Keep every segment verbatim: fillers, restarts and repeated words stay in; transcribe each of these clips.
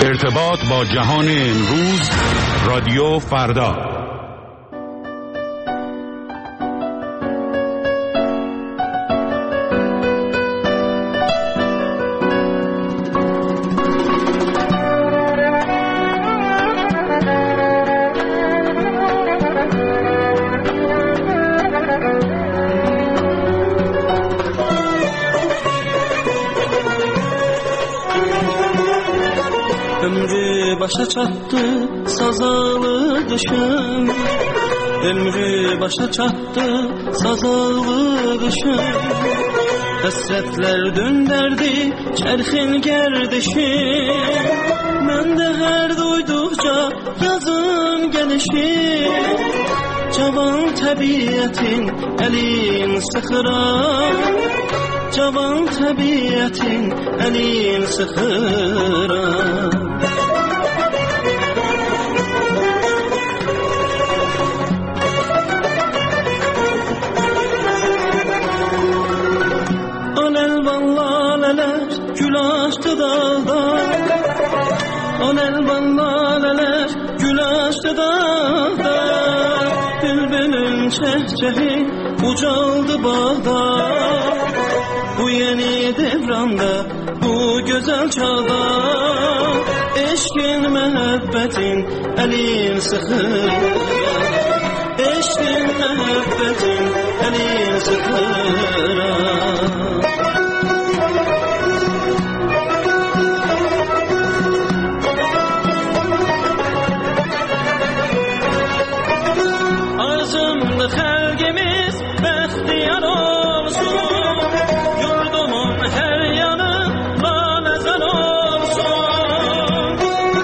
ارتباط با جهان امروز، رادیو فردا. Ömrü başa çattı sazalı kışın, ömrü başa çattı sazalı kışın. Hasretler dönderdi çerxin gerdişi, ben de her duydukça yazın gelişi. Cavan tabiatin elin sıxırar, cavan tabiatin elin sıxırar. Gül açtı dağda, on elvan laleler gül açtı dağda. Bülbülün çehçehi ucaldı bağda, bu yeni devranda, bu güzel çağda. Eşkin mehebbetin elin sıxır, eşkin mehebbetin elin sıxır. Xəlqimiz bəxtiyar olsun, yurdumun hər yanı laləzər olsun.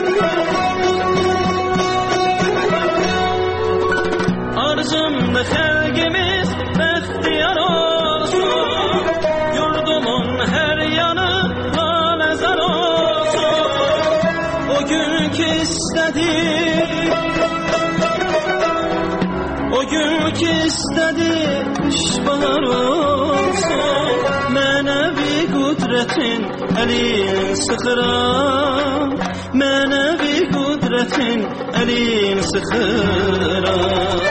Arzumda xəlqimiz bəxtiyar olsun, yurdumun hər yanı laləzər olsun. O gün ki istədik, o gün ki istedi bahar olsun, mənəvi qudretin elin sıxırar, mənəvi qudretin elin sıxırar.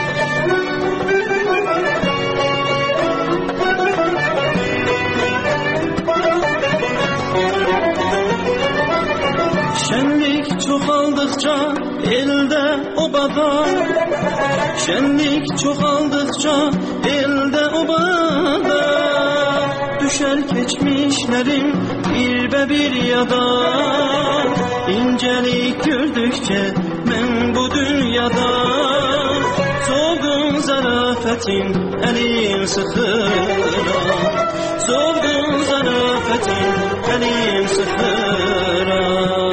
Şenlik çoxaldıqca elde obada, şenlik çoxaldıqca elde obada. Düşer keçmişlerim bir bir yada, İncelik gördükçe ben bu dünyada. Solgun zarafetin elim sıxırar, solgun zarafetin elim sıxırar.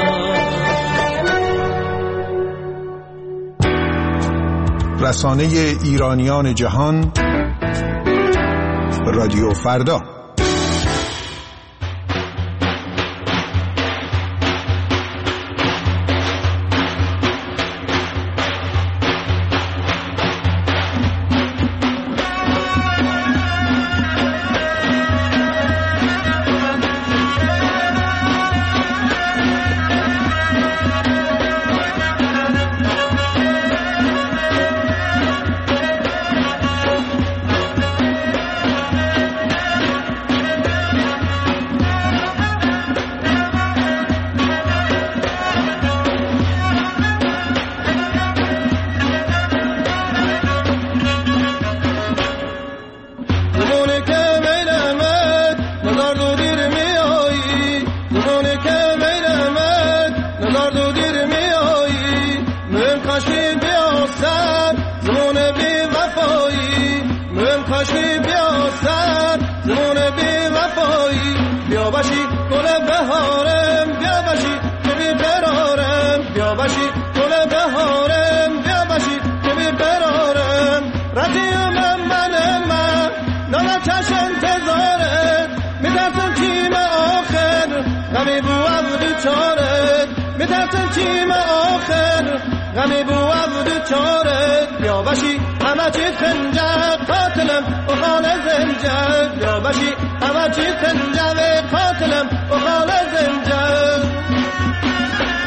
رسانه ایرانیان جهان، رادیو فردا. غمی بو عبد چاره یا باشی همه چی خنجر قاتلم و خال زنجر یا باشی همه چی خنجر قاتلم و خال زنجر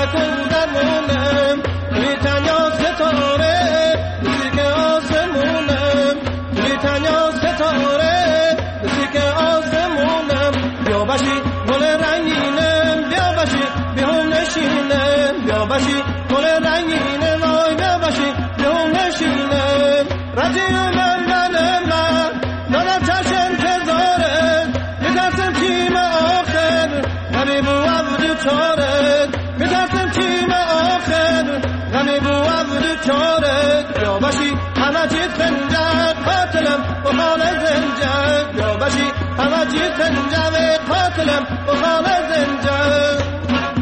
تو درمونم توی تنیا ستاره مثل که آسمونم توی تنیا ستاره مثل که آسمونم بیا باشی گل رنگینم بیا باشی بیام نشینم بیا باشی گل رنگینم آی بیا باشی بیام نشینم رجی من من من نانم چش انتظاره میترسم تیم آخر غمی بو عبد چاره میترسم تیم آخر غمی بو عبد چاره بیا باشی همه چیز خنجر قاتلم و خال زنجر بیا باشی همه چیز خنجر قاتلم و خال زنجر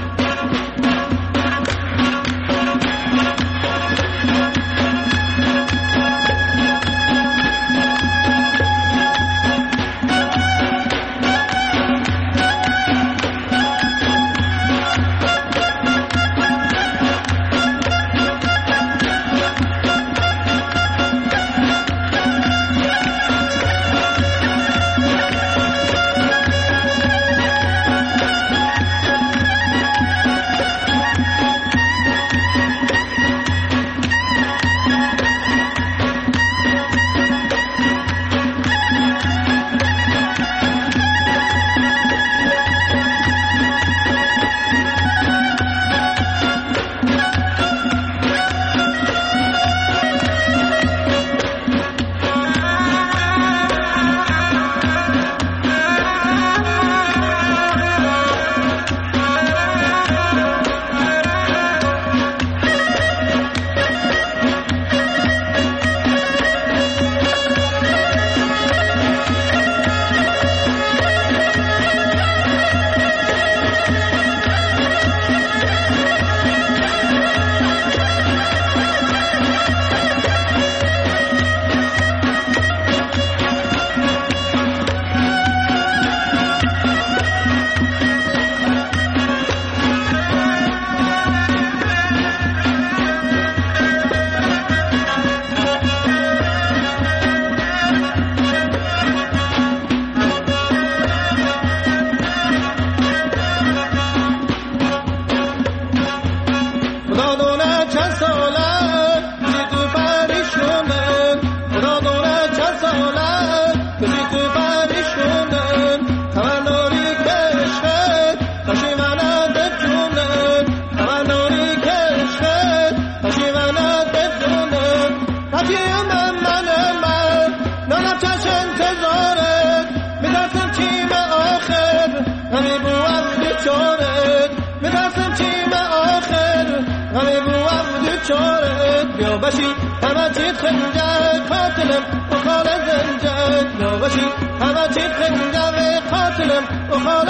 بیا باشی همه چیز خنجر قاتلم و خال زنجر بیا باشی همه چیز خنجر قاتلم و خال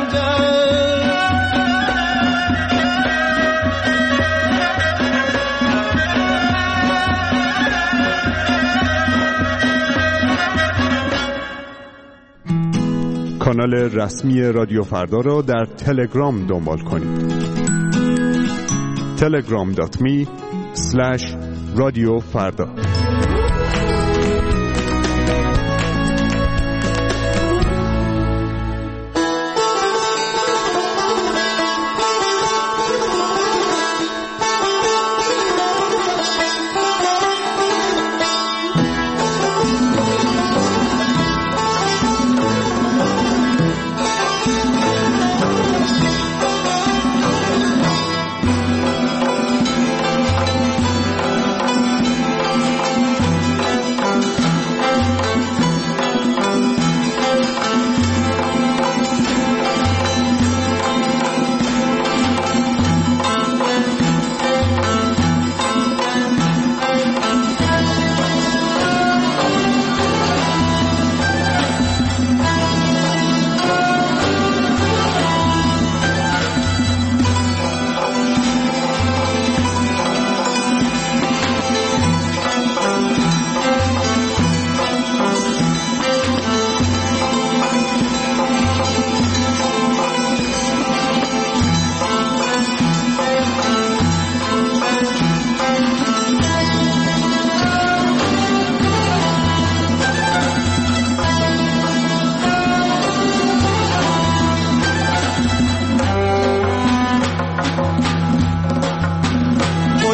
زنجر کانال رسمی رادیو فردا را در تلگرام دنبال کنید. تلگرام دات می اسلش رادیو فردا.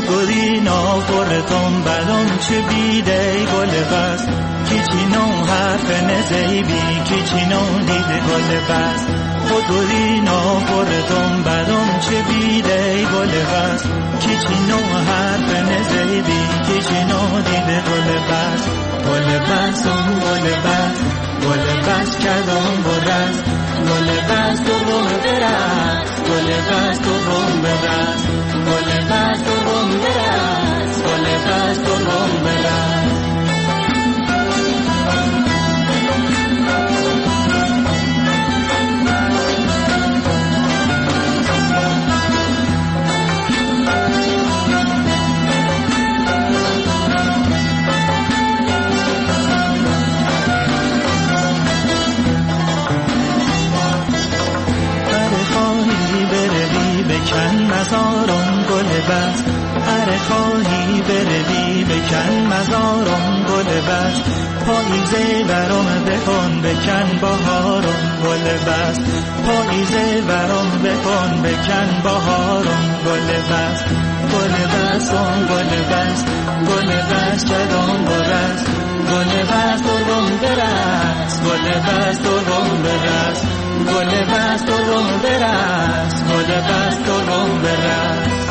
خودوری نافورتون بلوم چه بیده گل بس کیچی نو حرف نزی بی کیچی نو دیده گل بس خودوری نافورتون بلوم چه بیده گل بس کیچی نو حرف نزی بی کیچی نو دیده گل بس گل بس اون گل بس گل بس کدام برس گل بس تو روم برس گل بس تو روم برس گل بس تو روم برس گل بس تو روم برس بکن مزارم گل بس هر خواهی بروی بکن مزارم گل بس پاییزه ورم بکن بکن بهارم گل بس پاییزه ورم بکن بکن بهارم گل بس گل بس اون گل بس گل بس چدام برس گل بس درم برس گل بس درم برس گل بس درم برس گل بس درم برس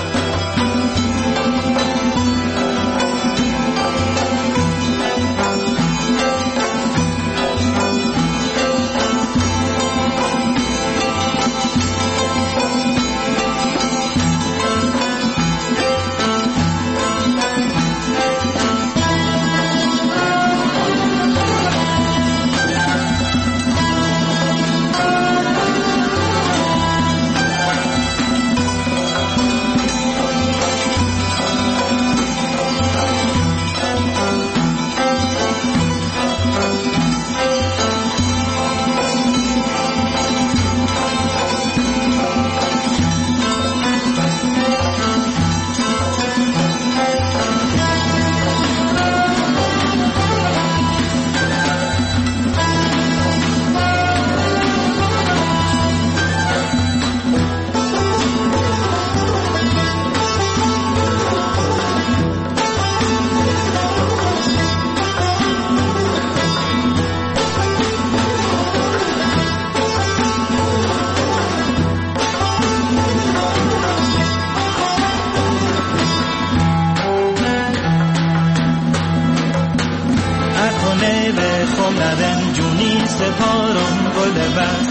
سپارم گل بس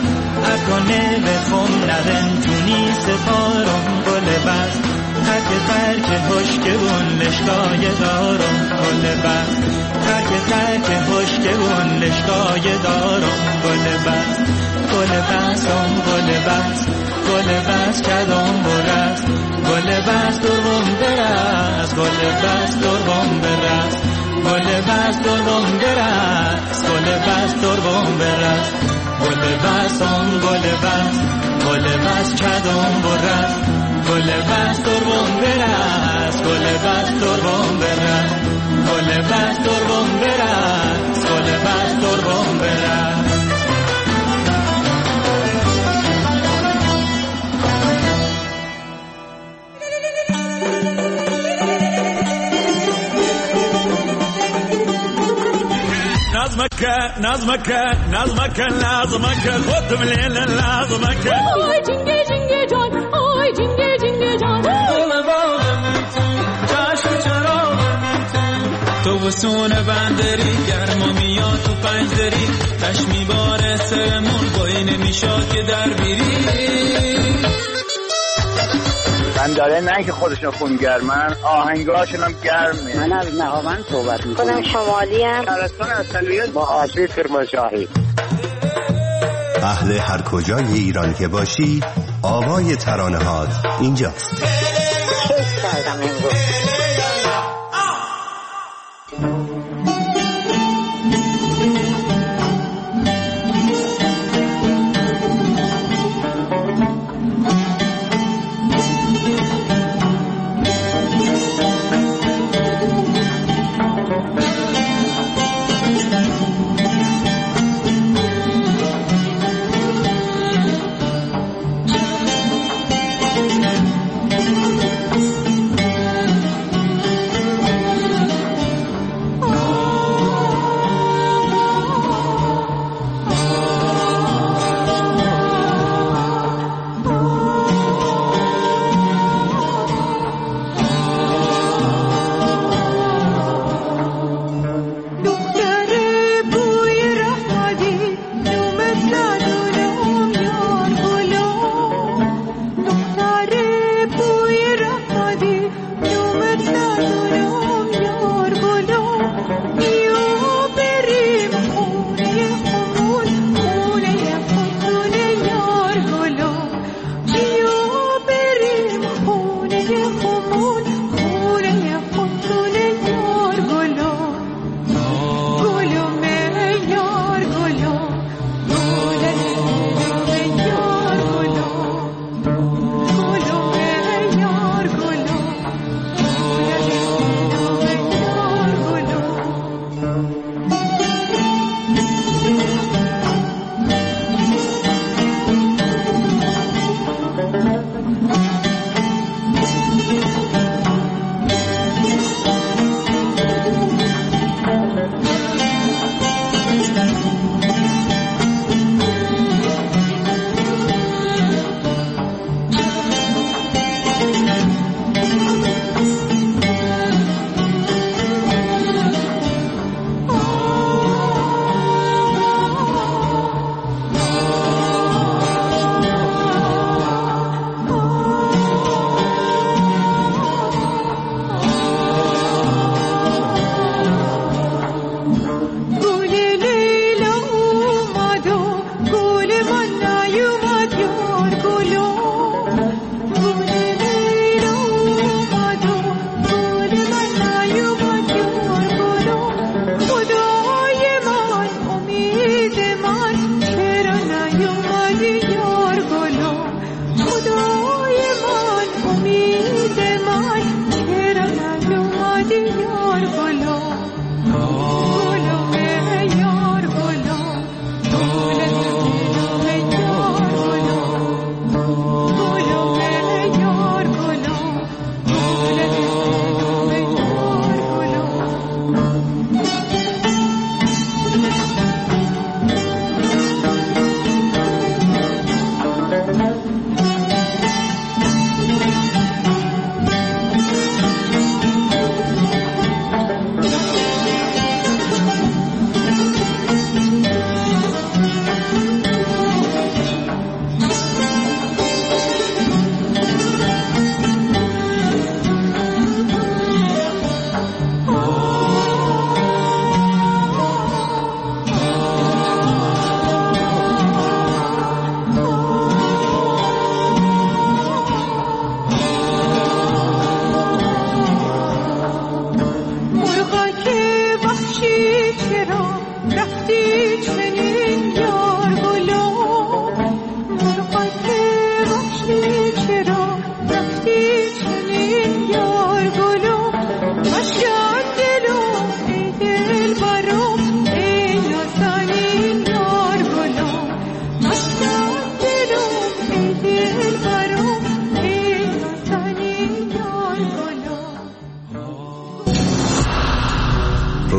اکنه به خم ندن جونی سپارم گل بس تک ترک هشکبون لشکای دارم گل بس تک ترک هشکبون لشکای دارم گل بس گل بس اون گل بس گل بس کدام برس گل بس درم برس گل بس درم برس گل بس درم برس گل بس درم برس گل بس اون گل بس گل بس کدام برس گل بس درم برس گل بس درم برس گل بس درم برس گل بس درم برس نظمك نظمك نظمك لازمك خد من الليل لازمك آی جنگه جنگه جان آی جنگه جنگه جان چشم چراغ تو وسون بندری گرما میاد تو پنجدری چشمی باره سرمون بایی نمیشاد که در بیری من داره نه که خودشون خونگرمن آهنگاشون هم گرمه. من از نهاوند صحبت میکنم. خودم شمالی ام. شهرستان اصلیت با آسیب کرمانشاهی. اهل هر کجای ایران که باشی آوای ترانه هات اینجاست. حس کردم امروز.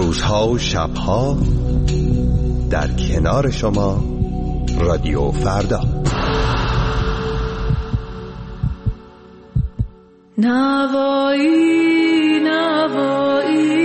روزها و شبها در کنار شما رادیو فردا. نوایی نوایی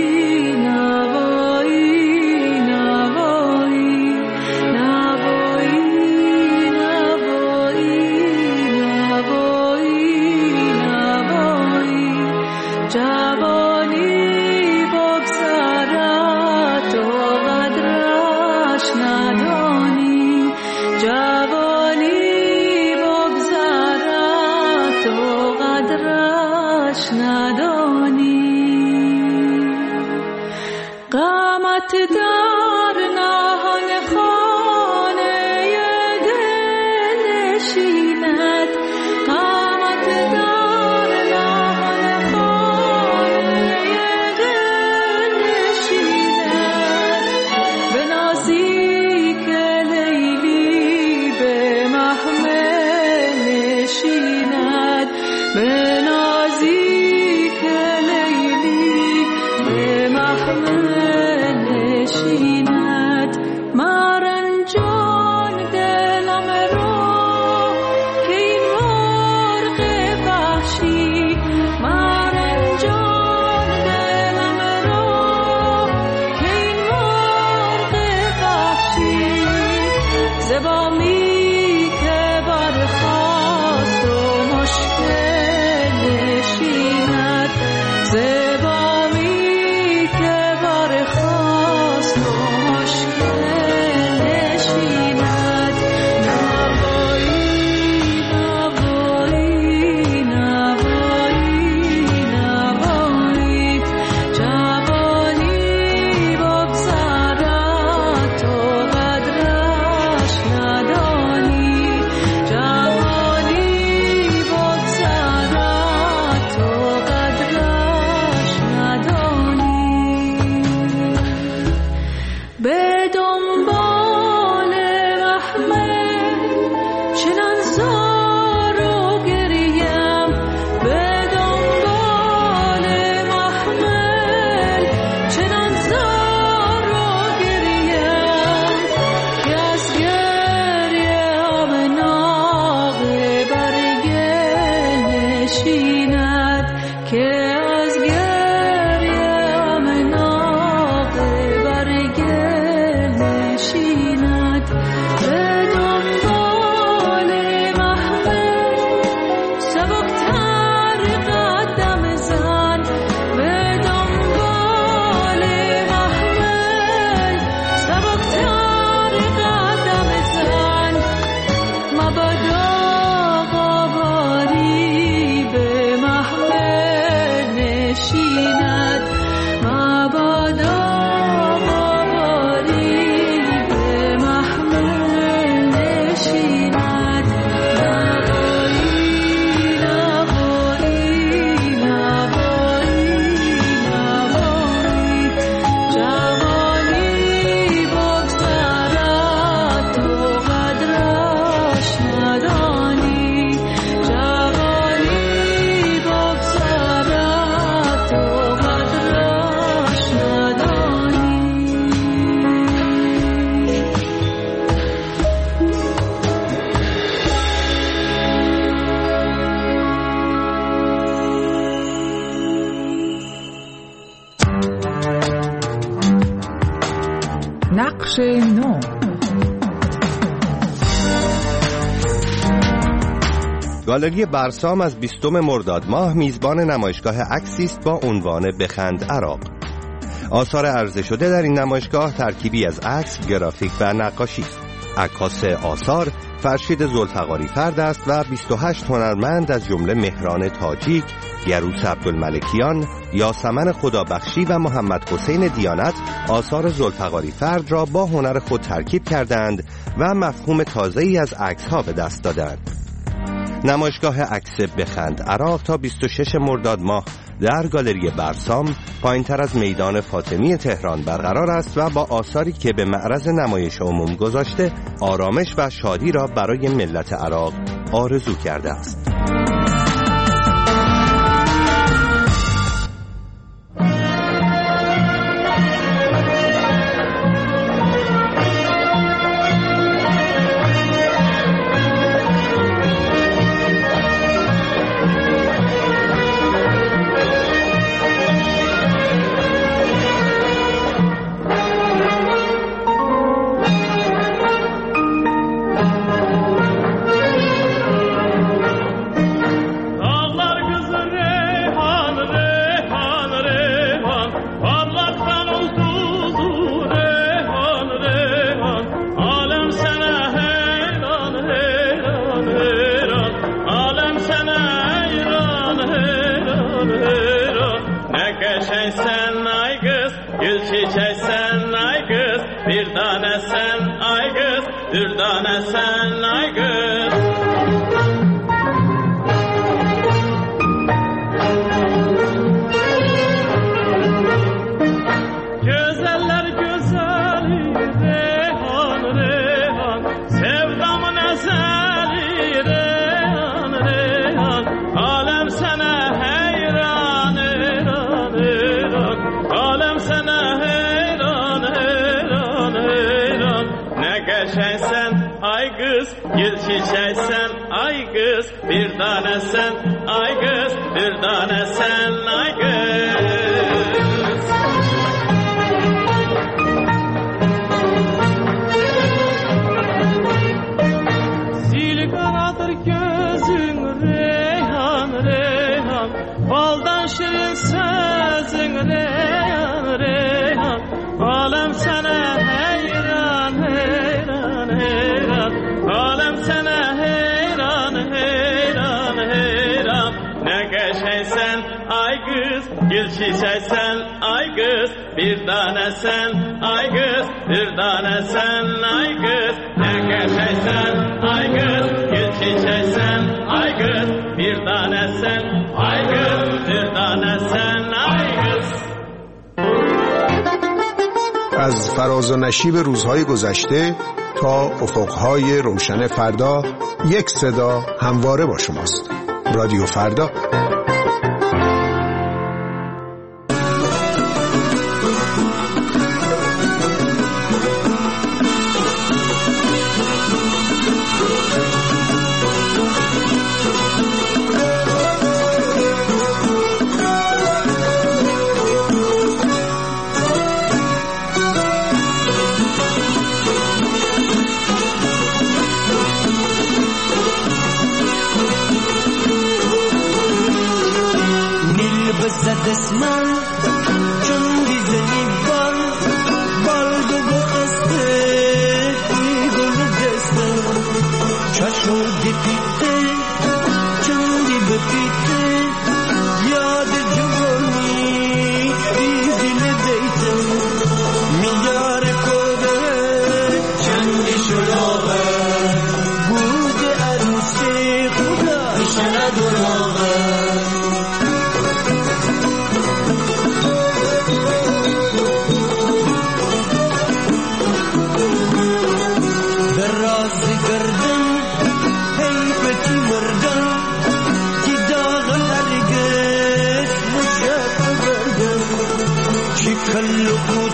نقش نو. گالری برسام از بیستم مرداد ماه میزبان نمایشگاه عکسی است با عنوان بخند عراق. آثار عرضه شده در این نمایشگاه ترکیبی از عکس، گرافیک و نقاشی است. عکاس آثار فرشید ذوالفقاری فرد است و بیست و هشت هنرمند از جمله مهران تاجیک، گروس عبدالملکیان، یاسمن خدابخشی و محمد حسین دیانت آثار ذوالفقاری فرد را با هنر خود ترکیب کردند و مفهوم تازه‌ای از عکس‌ها به دست دادند. نمایشگاه عکس بخند عراق تا بیست و شش مرداد ماه در گالری برسام پایین‌تر از میدان فاطمی تهران برقرار است و با آثاری که به معرض نمایش عموم گذاشته آرامش و شادی را برای ملت عراق آرزو کرده است. Nagaşaysan ay kız, gül çiçeksen ay kız, bir tanesen ay kız, bir tanesen ay kız. Güzeller güzeli reyhan reyhan, sevdamın eseri reyhan reyhan, alem sana heyran heyran heyran, alem sana heyran heyran heyran. Ne geçeysen ay kız, gül çiçeksen ay kız, bir tane sen ay kız, bir tane sen ay kız. Baldan şirin sözün reyhan reyhan, alem sana heyran heyran heyran, alem sana heyran heyran heyran. Ne geçeysen ay kız, gül çiçeksen ay kız, bir tane sen ay kız, bir tane sen ay kız. Ne geçeysen ay kız, gül çiçeksen ay kız, bir tane sen ay kız, bir tane sen ay kız. از فراز و نشیب روزهای گذشته تا افقهای روشن فردا، یک صدا همواره با شماست. رادیو فردا. دستم چون دیزنی بال بال دو بخسته ای گل دستم چشم دی پیته چون دی بپیته یاد جوانی ای دل دیتم میار کوده چندی شلوغه بود عروسی خدا میشنه دروغه خلقوا